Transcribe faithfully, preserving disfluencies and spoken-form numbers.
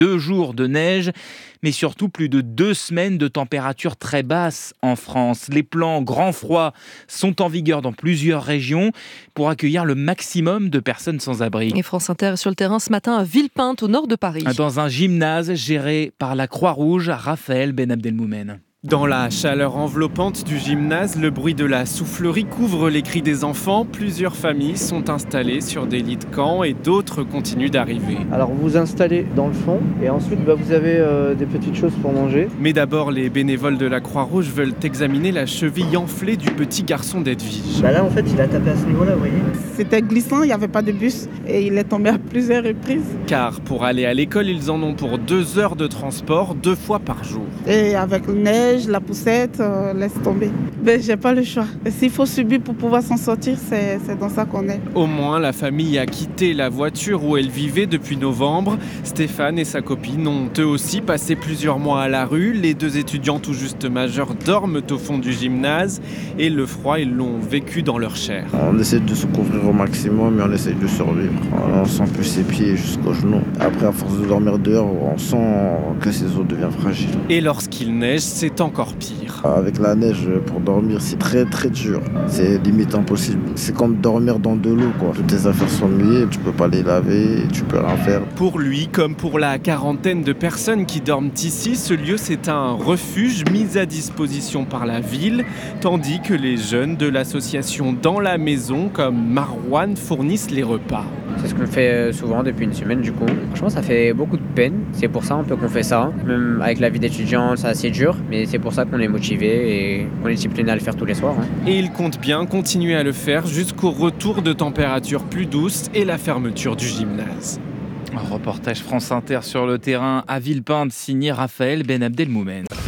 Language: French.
Deux jours de neige, mais surtout plus de deux semaines de température très basse en France. Les plans grand froid sont en vigueur dans plusieurs régions pour accueillir le maximum de personnes sans abri. Et France Inter est sur le terrain ce matin à Villepinte, au nord de Paris. Dans un gymnase géré par la Croix-Rouge, Raphaël Ben Abdelmoumen. Dans la chaleur enveloppante du gymnase, le bruit de la soufflerie couvre les cris des enfants. Plusieurs familles sont installées sur des lits de camp et d'autres continuent d'arriver. Alors vous vous installez dans le fond et ensuite bah, vous avez euh, des petites choses pour manger. Mais d'abord, les bénévoles de la Croix-Rouge veulent examiner la cheville enflée du petit garçon d'Edwige. Bah là en fait il a tapé à ce niveau-là, vous voyez. C'était glissant, il n'y avait pas de bus et il est tombé à plusieurs reprises. Car pour aller à l'école, ils en ont pour deux heures de transport, deux fois par jour. Et avec le neige, la poussette, euh, laisse tomber. Mais j'ai pas le choix. S'il faut subir pour pouvoir s'en sortir, c'est, c'est dans ça qu'on est. Au moins, la famille a quitté la voiture où elle vivait depuis novembre. Stéphane et sa copine ont eux aussi passé plusieurs mois à la rue. Les deux étudiants tout juste majeurs dorment au fond du gymnase et le froid, ils l'ont vécu dans leur chair. On essaie de se couvrir au maximum, mais on essaie de survivre. On sent plus ses pieds jusqu'aux genoux. Après, à force de dormir dehors, on sent que ses os deviennent fragiles. Et lorsqu'il neige, c'est encore pire. Avec la neige, pour dormir, c'est très très dur. C'est limite impossible. C'est comme dormir dans de l'eau, quoi. Toutes tes affaires sont mouillées, tu peux pas les laver, tu peux rien faire. Pour lui, comme pour la quarantaine de personnes qui dorment ici, ce lieu c'est un refuge mis à disposition par la ville, tandis que les jeunes de l'association Dans la Maison, comme Marouane, fournissent les repas. C'est ce qu'on fait souvent depuis une semaine du coup. Franchement, ça fait beaucoup de peine. C'est pour ça un peu qu'on fait ça. Même avec la vie d'étudiant, c'est assez dur, mais c'est pour ça qu'on est motivé et qu'on est discipliné à le faire tous les soirs. Hein. Et il compte bien continuer à le faire jusqu'au retour de températures plus douces et la fermeture du gymnase. Un reportage France Inter sur le terrain à Villepinte, signé Raphaël Ben Abdelmoumen.